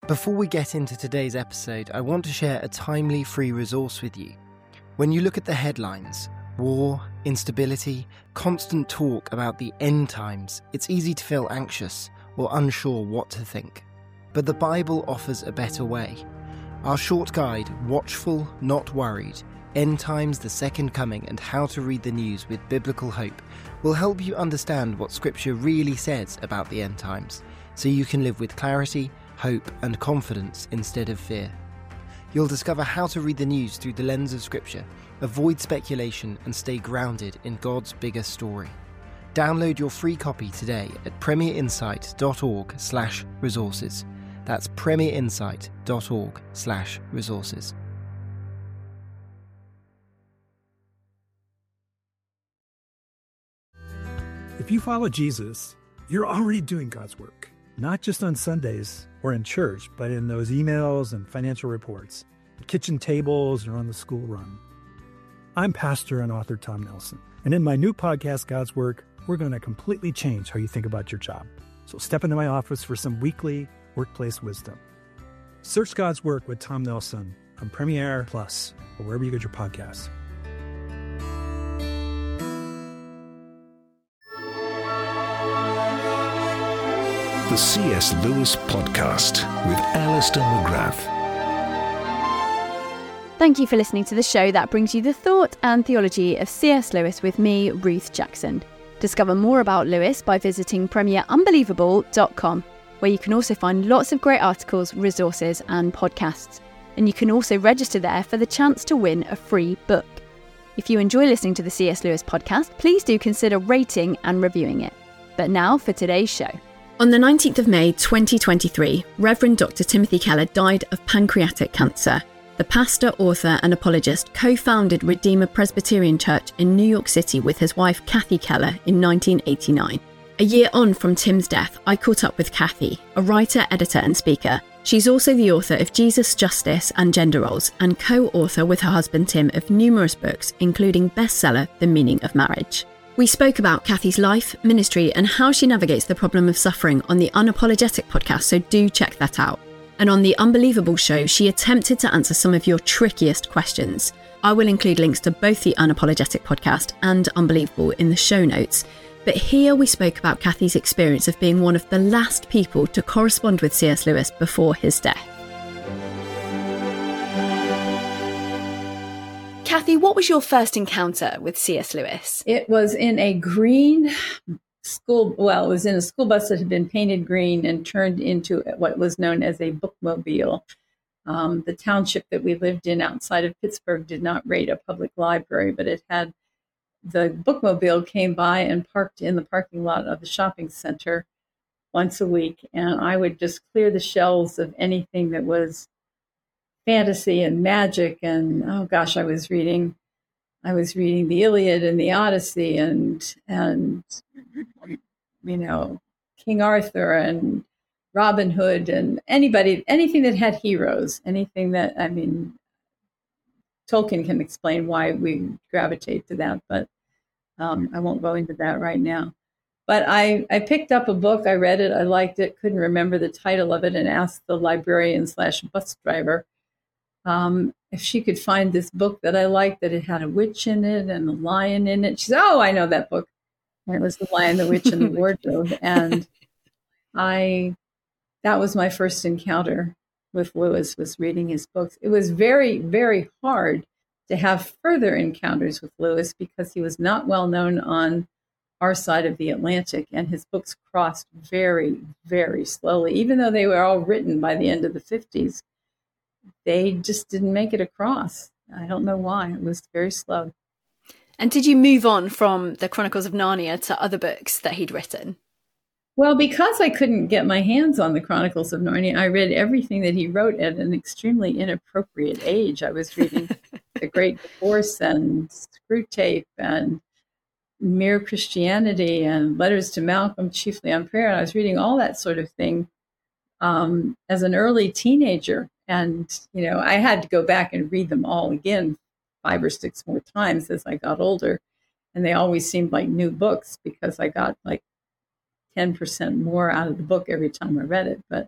Before we get into today's episode, I want to share a timely free resource with you. When you look at the headlines, war, instability, constant talk about the end times, it's easy to feel anxious or unsure what to think. But the Bible offers a better way. Our short guide, Watchful, Not Worried, End Times, the Second Coming, and How to Read the News with Biblical Hope, will help you understand what Scripture really says about the end times, so you can live with clarity, hope, and confidence instead of fear. You'll discover how to read the news through the lens of Scripture, avoid speculation, and stay grounded in God's bigger story. Download your free copy today at premierinsight.org/resources. That's premierinsight.org/resources. If you follow Jesus, you're already doing God's work, not just on Sundays or in church, but in those emails and financial reports, kitchen tables, or on the school run. I'm pastor and author Tom Nelson, and in my new podcast, God's Work, we're going to completely change how you think about your job. So step into my office for some weekly workplace wisdom. Search God's Work with Tom Nelson on Premiere Plus or wherever you get your podcasts. The C.S. Lewis Podcast with Alistair McGrath. Thank you for listening to the show that brings you the thought and theology of C.S. Lewis with me, Ruth Jackson. Discover more about Lewis by visiting premierunbelievable.com, where you can also find lots of great articles, resources and podcasts. And you can also register there for the chance to win a free book. If you enjoy listening to the C.S. Lewis podcast, please do consider rating and reviewing it. But now for today's show. On the 19th of May 2023, Reverend Dr. Timothy Keller died of pancreatic cancer. The pastor, author and apologist co-founded Redeemer Presbyterian Church in New York City with his wife Kathy Keller in 1989. A year on from Tim's death, I caught up with Kathy, a writer, editor and speaker. She's also the author of Jesus, Justice and Gender Roles and co-author with her husband Tim of numerous books, including bestseller The Meaning of Marriage. We spoke about Kathy's life, ministry and how she navigates the problem of suffering on the Unapologetic podcast, so do check that out. And on the Unbelievable show, she attempted to answer some of your trickiest questions. I will include links to both the Unapologetic podcast and Unbelievable in the show notes. But here we spoke about Kathy's experience of being one of the last people to correspond with C.S. Lewis before his death. Kathy, what was your first encounter with C.S. Lewis? It was in a green school, well, it was in a school bus that had been painted green and turned into what was known as a bookmobile. The township that we lived in outside of Pittsburgh did not rate a public library, but it had the bookmobile came by and parked in the parking lot of the shopping center once a week. And I would just clear the shelves of anything that was fantasy and magic. And, oh gosh, I was reading the Iliad and the Odyssey and King Arthur and Robin Hood and anything that had heroes, anything that, Tolkien can explain why we gravitate to that, but I won't go into that right now. But I picked up a book, I read it, I liked it, couldn't remember the title of it, and asked the librarian/bus driver if she could find this book that I liked, that it had a witch in it and a lion in it. She said, "Oh, I know that book." And it was The Lion, the Witch, and the Wardrobe. And that was my first encounter with Lewis, was reading his books. It was very, very hard to have further encounters with Lewis because he was not well known on our side of the Atlantic, and his books crossed very, very slowly. Even though they were all written by the end of the 50s, they just didn't make it across. I don't know why. It was very slow. And did you move on from the Chronicles of Narnia to other books that he'd written? Well, because I couldn't get my hands on the Chronicles of Narnia, I read everything that he wrote at an extremely inappropriate age. I was reading The Great Divorce and Screwtape and Mere Christianity and Letters to Malcolm, Chiefly on Prayer. And I was reading all that sort of thing as an early teenager. And, I had to go back and read them all again 5 or 6 more times as I got older. And they always seemed like new books because I got like 10% more out of the book every time I read it. But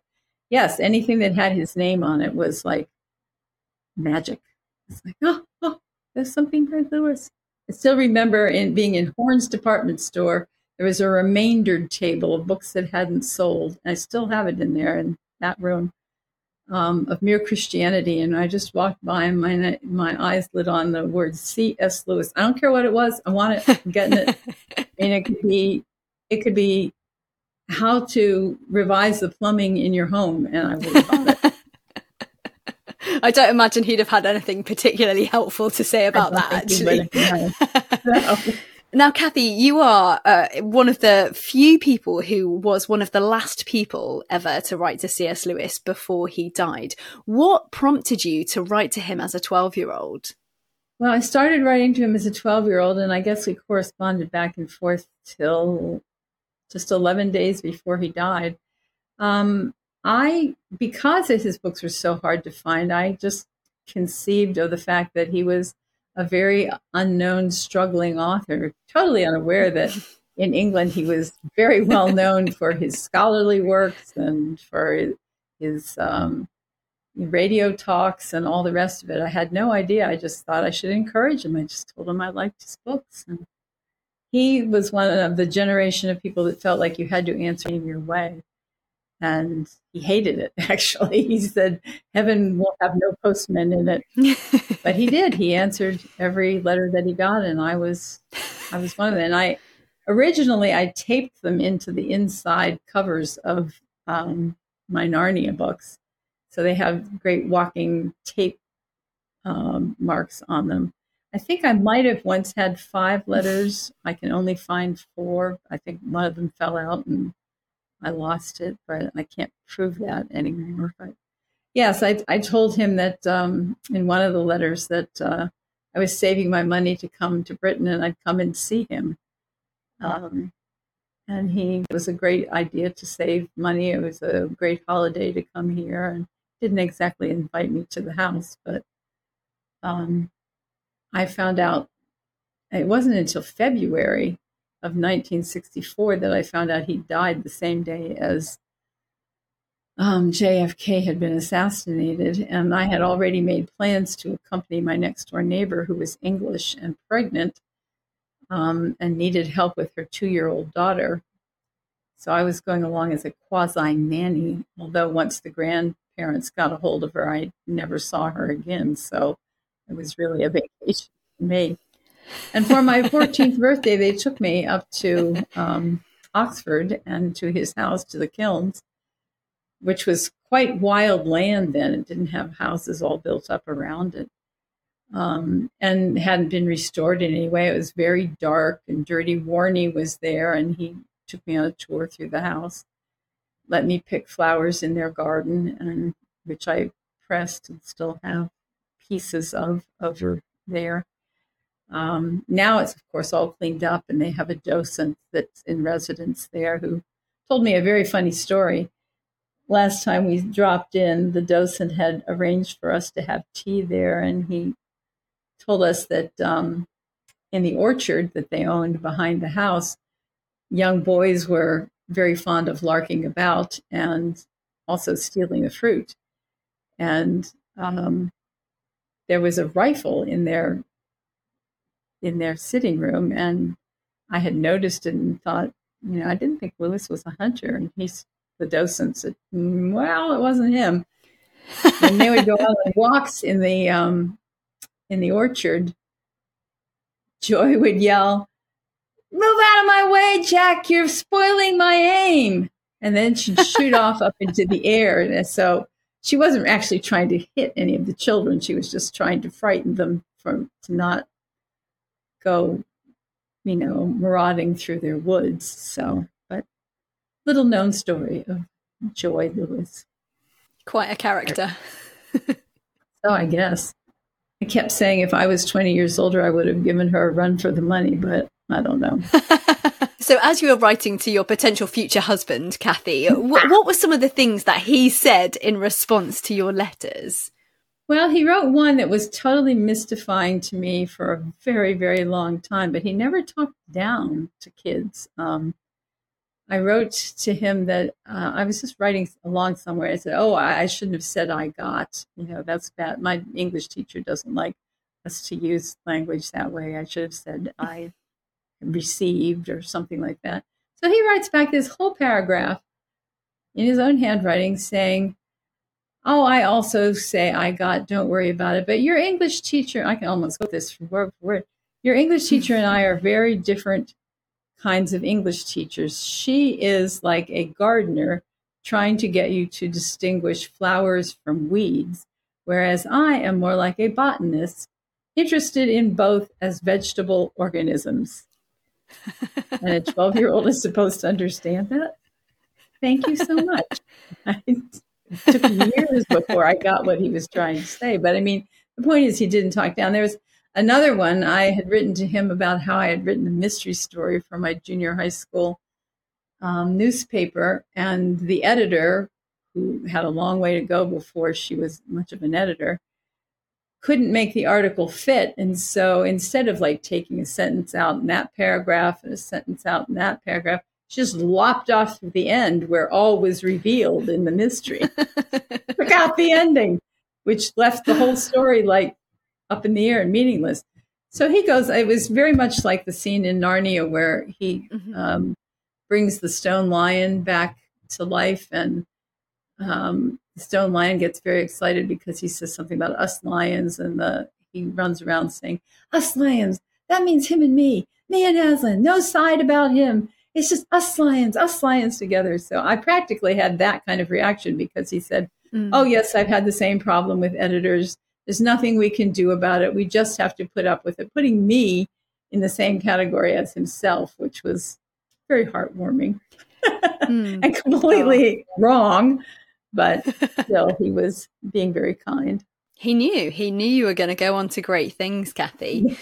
yes, anything that had his name on it was like magic. It's like, oh, there's something by Lewis. I still remember being in Horn's department store. There was a remaindered table of books that hadn't sold. And I still have it in there in that room, of Mere Christianity. And I just walked by and my eyes lit on the word C.S. Lewis. I don't care what it was. I want it. I'm getting it. And it could be how to revise the plumbing in your home. And I would have bought it. I don't imagine he'd have had anything particularly helpful to say about that, actually. No. Now, Kathy, you are one of the few people who was one of the last people ever to write to C.S. Lewis before he died. What prompted you to write to him as a 12-year-old? Well, I started writing to him as a 12-year-old, and I guess we corresponded back and forth till just 11 days before he died. Because his books were so hard to find, I just conceived of the fact that he was a very unknown, struggling author, totally unaware that in England he was very well known for his scholarly works and for his radio talks and all the rest of it. I had no idea. I just thought I should encourage him. I just told him I liked his books. And he was one of the generation of people that felt like you had to answer in your way. And he hated it, actually. He said, heaven will have no postmen in it. But he did. He answered every letter that he got, and I was one of them. And originally I taped them into the inside covers of my Narnia books. So they have great walking tape marks on them. I think I might have once had 5 letters. I can only find 4. I think one of them fell out and I lost it, but I can't prove that anymore. But yes, I told him that in one of the letters that I was saving my money to come to Britain and I'd come and see him. And it was a great idea to save money. It was a great holiday to come here, and didn't exactly invite me to the house, but I found out it wasn't until February of 1964 that I found out he died the same day as JFK had been assassinated. And I had already made plans to accompany my next door neighbor, who was English and pregnant and needed help with her 2-year-old daughter. So I was going along as a quasi-nanny, although once the grandparents got a hold of her, I never saw her again. So it was really a vacation for me. And for my 14th birthday, they took me up to Oxford and to his house, to the Kilns, which was quite wild land then. It didn't have houses all built up around it, and hadn't been restored in any way. It was very dark and dirty. Warney was there, and he took me on a tour through the house, let me pick flowers in their garden, and which I pressed and still have pieces of over there. Now it's, of course, all cleaned up, and they have a docent that's in residence there who told me a very funny story. Last time we dropped in, the docent had arranged for us to have tea there, and he told us that in the orchard that they owned behind the house, young boys were very fond of larking about and also stealing the fruit. And there was a rifle in their sitting room, and I had noticed it and thought, I didn't think Lewis was a hunter. And the docent said, well, it wasn't him. And they would go out on walks in the orchard. Joy would yell, "Move out of my way, Jack, you're spoiling my aim." And then she'd shoot off up into the air. And so she wasn't actually trying to hit any of the children. She was just trying to frighten them to not go, marauding through their woods. So, but little known story of Joy Lewis. Quite a character. So I guess I kept saying if I was 20 years older, I would have given her a run for the money, but I don't know. So as you were writing to your potential future husband, Kathy, what were some of the things that he said in response to your letters? Well, he wrote one that was totally mystifying to me for a very, very long time, but he never talked down to kids. I wrote to him that I was just writing along somewhere. I said, "Oh, I shouldn't have said I got. That's bad. My English teacher doesn't like us to use language that way. I should have said I received or something like that." So he writes back this whole paragraph in his own handwriting saying, "Oh, I also say I got. Don't worry about it. But your English teacher," I can almost quote this word for word. "Your English teacher and I are very different kinds of English teachers. She is like a gardener trying to get you to distinguish flowers from weeds, whereas I am more like a botanist, interested in both as vegetable organisms." And a 12-year-old is supposed to understand that? Thank you so much. It took years before I got what he was trying to say. But I mean, the point is he didn't talk down. There was another one. I had written to him about how I had written a mystery story for my junior high school newspaper. And the editor, who had a long way to go before she was much of an editor, couldn't make the article fit. And so instead of like taking a sentence out in that paragraph and a sentence out in that paragraph, she just lopped off to the end where all was revealed in the mystery. Took out the ending, which left the whole story like up in the air and meaningless. So he goes, it was very much like the scene in Narnia where he brings the stone lion back to life, and the stone lion gets very excited because he says something about us lions, and he runs around saying, "Us lions, that means him and me and Aslan, no side about him. It's just us lions together." So I practically had that kind of reaction because he said, "Oh, yes, I've had the same problem with editors. There's nothing we can do about it. We just have to put up with it," putting me in the same category as himself, which was very heartwarming and completely wrong. But still, he was being very kind. He knew you were going to go on to great things, Kathy.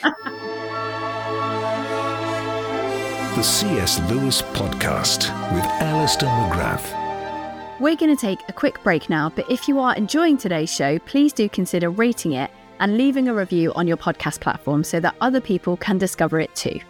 The C.S. Lewis Podcast with Alistair McGrath. We're going to take a quick break now, but if you are enjoying today's show, please do consider rating it and leaving a review on your podcast platform so that other people can discover it too.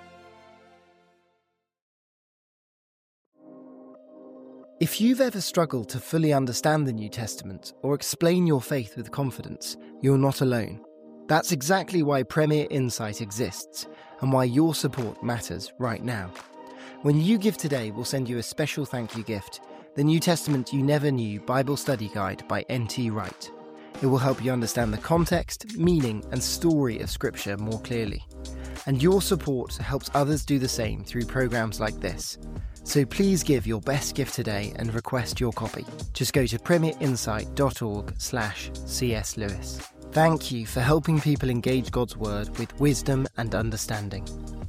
If you've ever struggled to fully understand the New Testament or explain your faith with confidence, you're not alone. That's exactly why Premier Insight exists and why your support matters right now. When you give today, we'll send you a special thank you gift, The New Testament You Never Knew Bible Study Guide by N.T. Wright. It will help you understand the context, meaning, and story of Scripture more clearly. And your support helps others do the same through programs like this. So please give your best gift today and request your copy. Just go to premierinsight.org/C.S. Lewis. Thank you for helping people engage God's Word with wisdom and understanding.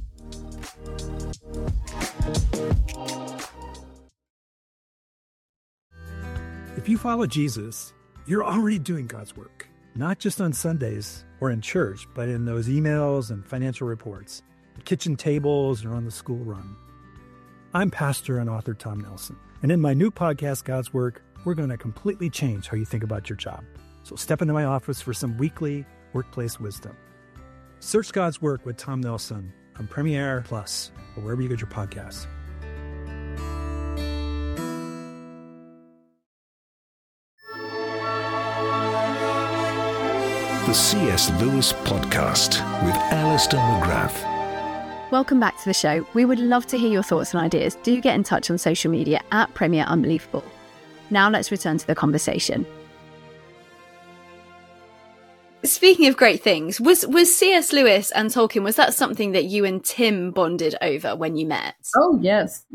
If you follow Jesus, you're already doing God's work, not just on Sundays or in church, but in those emails and financial reports, at kitchen tables or on the school run. I'm pastor and author Tom Nelson, and in my new podcast, God's Work, we're going to completely change how you think about your job. So step into my office for some weekly workplace wisdom. Search God's Work with Tom Nelson on Premiere Plus or wherever you get your podcasts. The C.S. Lewis Podcast with Alistair McGrath. Welcome back to the show. We would love to hear your thoughts and ideas. Do get in touch on social media at Premier Unbelievable. Now let's return to the conversation. Speaking of great things, was C.S. Lewis and Tolkien, was that something that you and Tim bonded over when you met? Oh, yes.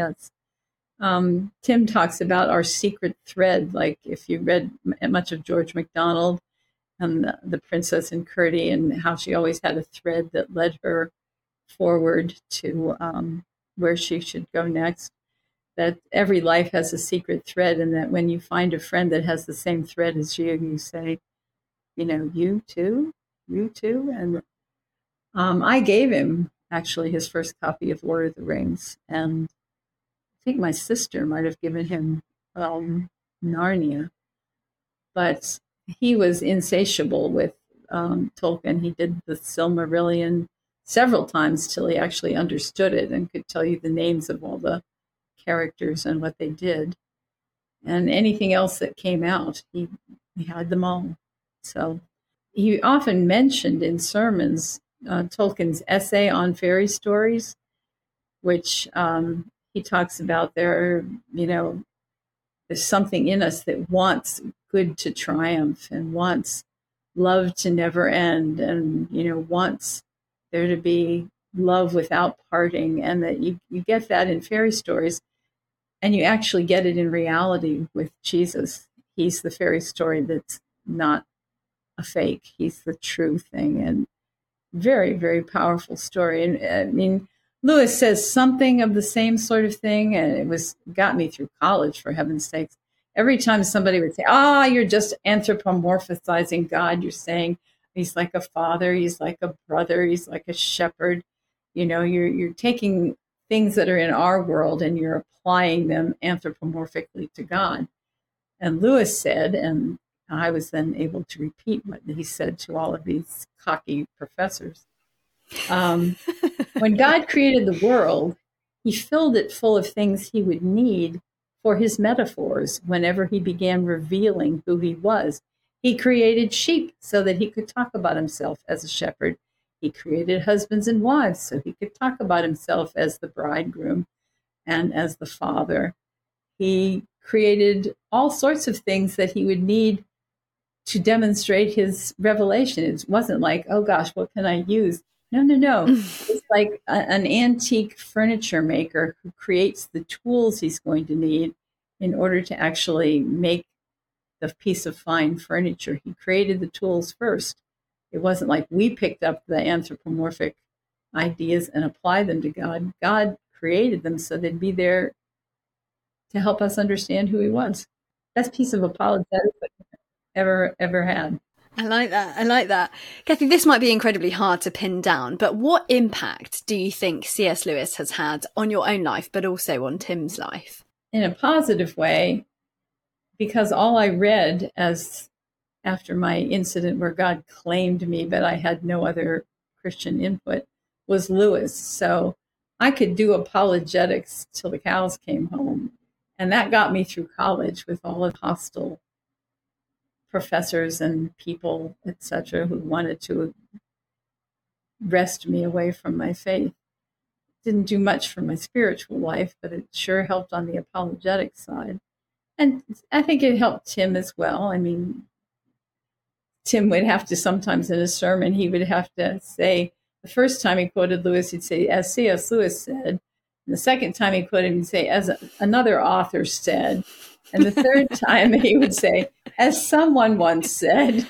Tim talks about our secret thread. Like if you read much of George MacDonald and the Princess and Curdie, and how she always had a thread that led her forward to where she should go next, that every life has a secret thread, and that when you find a friend that has the same thread as you say, you too. And I gave him actually his first copy of Lord of the Rings, and I think my sister might have given him Narnia, but he was insatiable with Tolkien. He did the Silmarillion several times till he actually understood it and could tell you the names of all the characters and what they did. And anything else that came out, he had them all. So he often mentioned in sermons Tolkien's essay on fairy stories, which he talks about there's something in us that wants good to triumph and wants love to never end and, wants there to be love without parting, and that you get that in fairy stories, and you actually get it in reality with Jesus. He's the fairy story that's not a fake. He's the true thing, and very, very powerful story. And I mean, Lewis says something of the same sort of thing, and it got me through college, for heaven's sakes. Every time somebody would say, you're just anthropomorphizing God, you're saying he's like a father, he's like a brother, he's like a shepherd. You're taking things that are in our world and you're applying them anthropomorphically to God. And Lewis said, and I was then able to repeat what he said to all of these cocky professors. When God created the world, he filled it full of things he would need for his metaphors whenever he began revealing who he was. He created sheep so that he could talk about himself as a shepherd. He created husbands and wives so he could talk about himself as the bridegroom and as the father. He created all sorts of things that he would need to demonstrate his revelation. It wasn't like, oh gosh, what can I use? No. It's like an antique furniture maker who creates the tools he's going to need in order to actually make the piece of fine furniture. He created the tools first. It wasn't like we picked up the anthropomorphic ideas and applied them to God. God created them so they'd be there to help us understand who he was. Best piece of apologetics I've ever had. I like that. Kathy, this might be incredibly hard to pin down, but what impact do you think C.S. Lewis has had on your own life, but also on Tim's life? In a positive way, because all I read after my incident where God claimed me, but I had no other Christian input, was Lewis. So I could do apologetics till the cows came home. And that got me through college with all the hostile professors and people, etc., who wanted to wrest me away from my faith. Didn't do much for my spiritual life, but it sure helped on the apologetic side. And I think it helped Tim as well. I mean, Tim would have to sometimes in a sermon, he would have to say, the first time he quoted Lewis, he'd say, as C.S. Lewis said. And the second time he quoted him, he'd say, as another author said. And the third time he would say, as someone once said.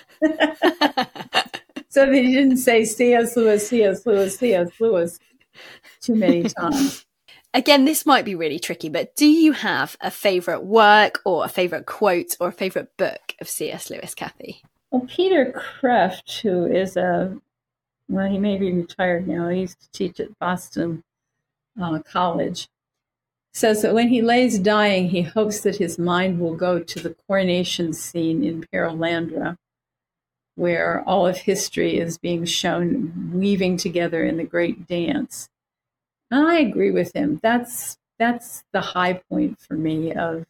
So that he didn't say C.S. Lewis, C.S. Lewis, C.S. Lewis too many times. Again, this might be really tricky, but do you have a favourite work or a favourite quote or a favourite book of C.S. Lewis, Kathy? Well, Peter Kreeft, who is he may be retired now. He used to teach at Boston College. Says that when he lays dying, he hopes that his mind will go to the coronation scene in Perelandra, where all of history is being shown weaving together in the great dance. And I agree with him. That's the high point for me of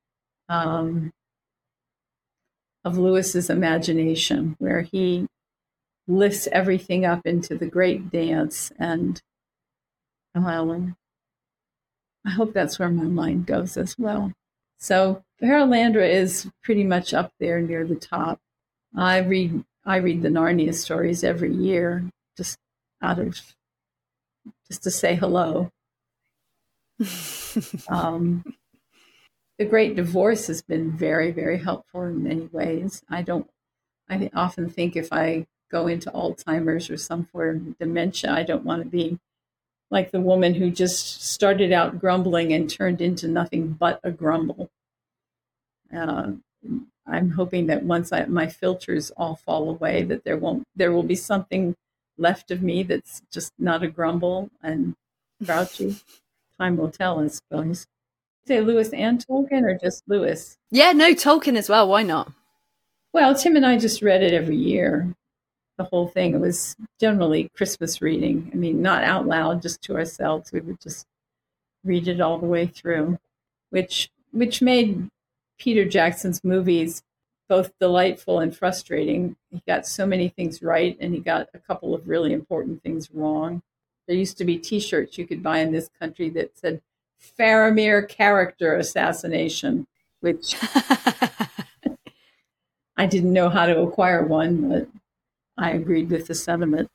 Lewis's imagination, where he lifts everything up into the great dance. And I hope that's where my mind goes as well. So Perelandra is pretty much up there near the top. I read the Narnia stories every year, just to say hello. The Great Divorce has been very, very helpful in many ways. I often think if I go into Alzheimer's or some form of dementia, I don't want to be like the woman who just started out grumbling and turned into nothing but a grumble. I'm hoping that once my filters all fall away, that there will be something left of me that's just not a grumble and grouchy. Time will tell, I suppose. Say Lewis and Tolkien, or just Lewis? Yeah, no, Tolkien as well. Why not? Well, Tim and I just read it every year. The whole thing. It was generally Christmas reading. I mean, not out loud, just to ourselves. We would just read it all the way through, which made Peter Jackson's movies both delightful and frustrating. He got so many things right, and he got a couple of really important things wrong. There used to be T-shirts you could buy in this country that said Faramir character assassination, which I didn't know how to acquire one, but I agreed with the sentiment.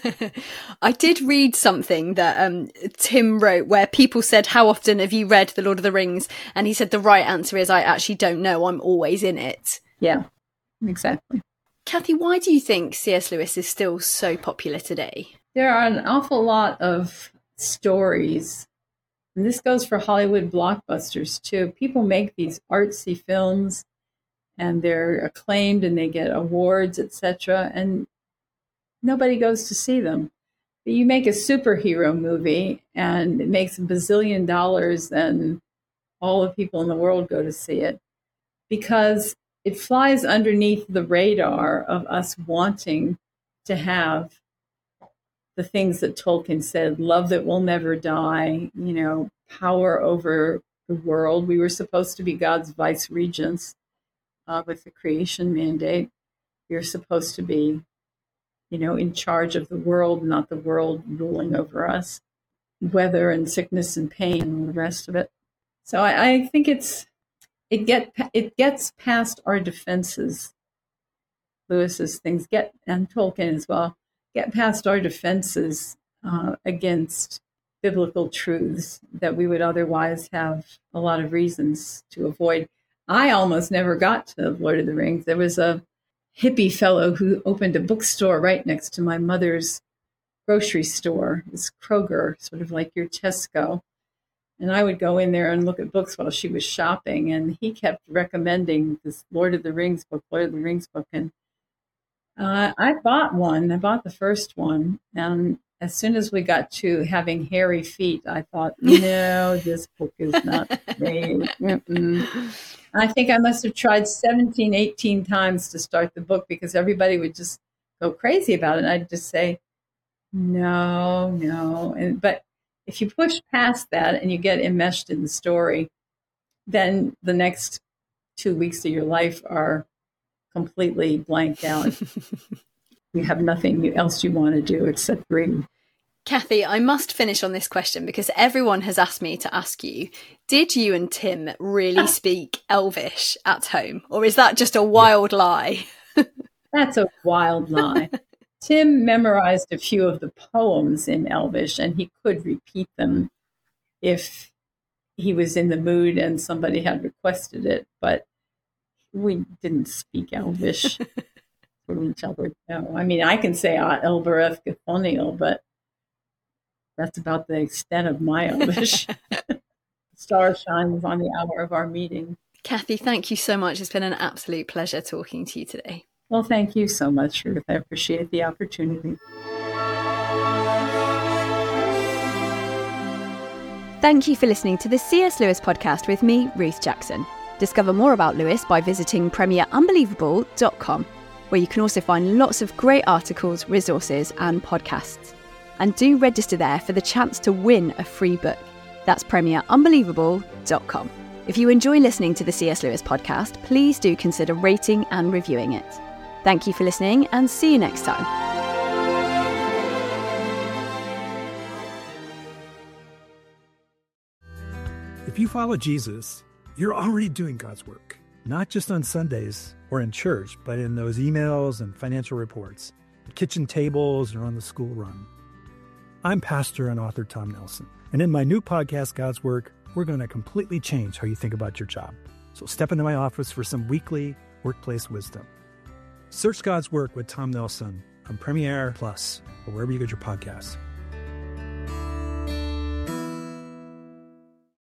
I did read something that Tim wrote where people said, how often have you read The Lord of the Rings? And he said the right answer is, I actually don't know. I'm always in it. Yeah, exactly. Kathy, why do you think C.S. Lewis is still so popular today? There are an awful lot of stories, and this goes for Hollywood blockbusters too. People make these artsy films, and they're acclaimed, and they get awards, etc., and nobody goes to see them. But you make a superhero movie, and it makes $1 bazillion, and all the people in the world go to see it because it flies underneath the radar of us wanting to have the things that Tolkien said, love that will never die, power over the world. We were supposed to be God's vice regents with the creation mandate. We were supposed to be, in charge of the world, not the world ruling over us. Weather and sickness and pain and the rest of it. So I think it gets past our defenses. Lewis's things and Tolkien as well, get past our defenses against biblical truths that we would otherwise have a lot of reasons to avoid. I almost never got to Lord of the Rings. There was a hippie fellow who opened a bookstore right next to my mother's grocery store. It was Kroger, sort of like your Tesco. And I would go in there and look at books while she was shopping. And he kept recommending this Lord of the Rings book. And I bought one. I bought the first one. And as soon as we got to having hairy feet, I thought, no, this book is not made. I think I must have tried 17, 18 times to start the book because everybody would just go crazy about it. And I'd just say, no. But if you push past that and you get enmeshed in the story, then the next 2 weeks of your life are completely blanked out. You have nothing else you want to do except read. Kathy, I must finish on this question because everyone has asked me to ask you, did you and Tim really speak Elvish at home? Or is that just a wild lie? That's a wild lie. Tim memorized a few of the poems in Elvish, and he could repeat them if he was in the mood and somebody had requested it. But we didn't speak Elvish to each other. No, I mean, I can say Elbereth Gathoniel, but that's about the extent of my Elvish. Star shines on the hour of our meeting. Kathy, thank you so much. It's been an absolute pleasure talking to you today. Well, thank you so much, Ruth. I appreciate the opportunity. Thank you for listening to the C.S. Lewis podcast with me, Ruth Jackson. Discover more about Lewis by visiting premierunbelievable.com, where you can also find lots of great articles, resources, and podcasts. And do register there for the chance to win a free book. That's premierunbelievable.com. If you enjoy listening to the C.S. Lewis podcast, please do consider rating and reviewing it. Thank you for listening and see you next time. If you follow Jesus, you're already doing God's work, not just on Sundays or in church, but in those emails and financial reports, at kitchen tables or on the school run. I'm pastor and author Tom Nelson, and in my new podcast, God's Work, we're going to completely change how you think about your job. So step into my office for some weekly workplace wisdom. Search God's Work with Tom Nelson on Premiere Plus or wherever you get your podcasts.